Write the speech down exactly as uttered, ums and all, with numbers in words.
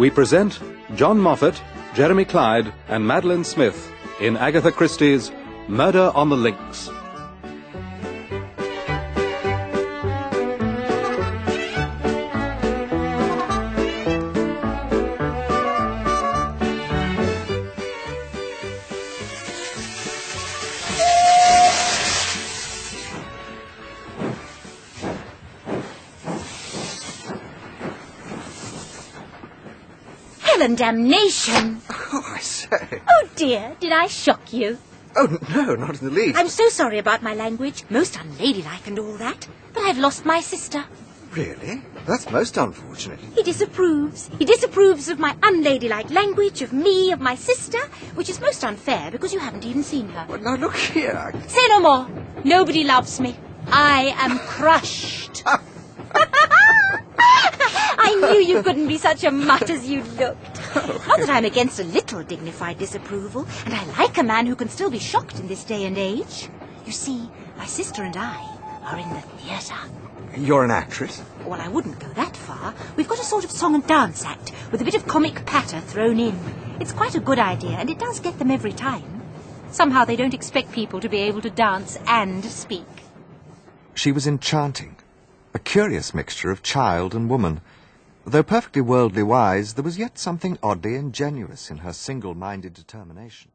we present John Moffat, Jeremy Clyde and Madeline Smith in Agatha Christie's Murder on the Links. Hell and damnation! Oh, I say. Oh, dear, did I shock you? Oh, no, not in the least. I'm so sorry about my language. Most unladylike and all that. But I've lost my sister. Really? That's most unfortunate. He disapproves. He disapproves of my unladylike language, of me, of my sister, which is most unfair because you haven't even seen her. Well, now, look here. I... Say no more. Nobody loves me. I am crushed. I knew you couldn't be such a mutt as you looked. Not that I'm against a little dignified disapproval, and I like a man who can still be shocked in this day and age. You see, my sister and I are in the theatre. You're an actress? Well, I wouldn't go that far. We've got a sort of song and dance act with a bit of comic patter thrown in. It's quite a good idea, and it does get them every time. Somehow they don't expect people to be able to dance and speak. She was enchanting, a curious mixture of child and woman. Though perfectly worldly wise, there was yet something oddly ingenuous in her single-minded determination.